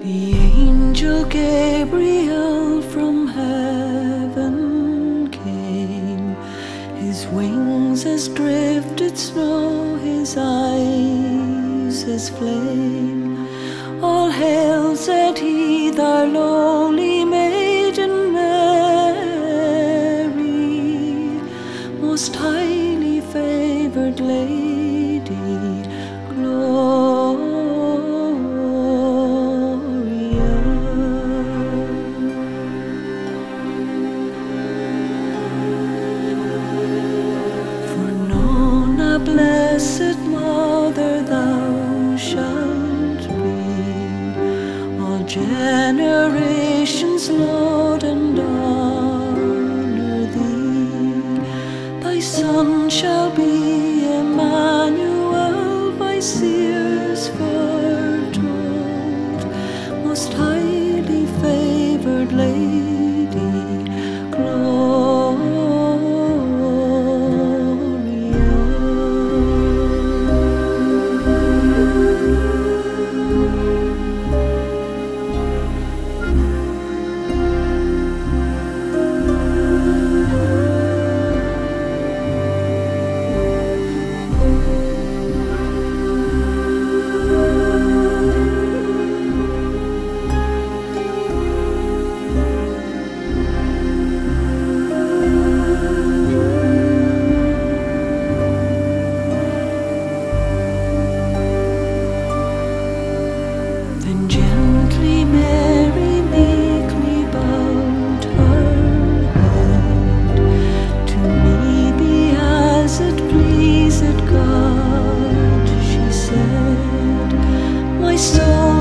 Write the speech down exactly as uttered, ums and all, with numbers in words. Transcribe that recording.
The angel Gabriel from heaven came, his wings as drifted snow, his eyes as flame. All hail, said he, thy lowly maiden Mary, most highly favored lady, Gloria. For known a blessed mother thou shalt be, all generations laud and honor thee. Thy son shall be Emmanuel, by seers foretold, most highly favored lady, Gloria. Then gently Mary meekly bowed her head. To me be as it pleased God, she said, my soul